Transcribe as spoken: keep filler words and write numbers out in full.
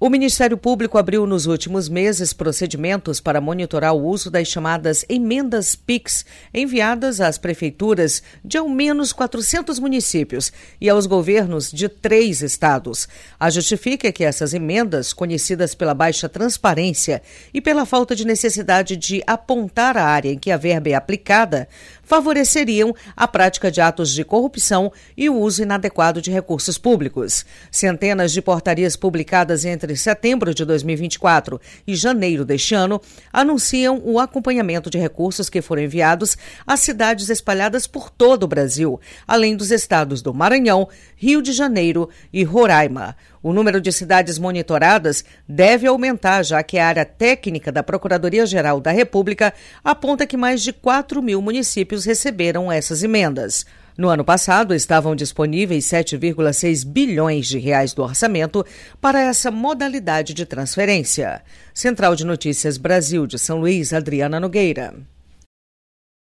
O Ministério Público abriu nos últimos meses procedimentos para monitorar o uso das chamadas emendas Pix, enviadas às prefeituras de ao menos quatrocentos municípios e aos governos de três estados. A justifica é que essas emendas, conhecidas pela baixa transparência e pela falta de necessidade de apontar a área em que a verba é aplicada, favoreceriam a prática de atos de corrupção e o uso inadequado de recursos públicos. Centenas de portarias publicadas entre setembro de dois mil e vinte e quatro e janeiro deste ano anunciam o acompanhamento de recursos que foram enviados a cidades espalhadas por todo o Brasil, além dos estados do Maranhão, Rio de Janeiro e Roraima. O número de cidades monitoradas deve aumentar, já que a área técnica da Procuradoria-Geral da República aponta que mais de quatro mil municípios receberam essas emendas. No ano passado, estavam disponíveis sete vírgula seis bilhões de reais do orçamento para essa modalidade de transferência. Central de Notícias Brasil de São Luís, Adriana Nogueira.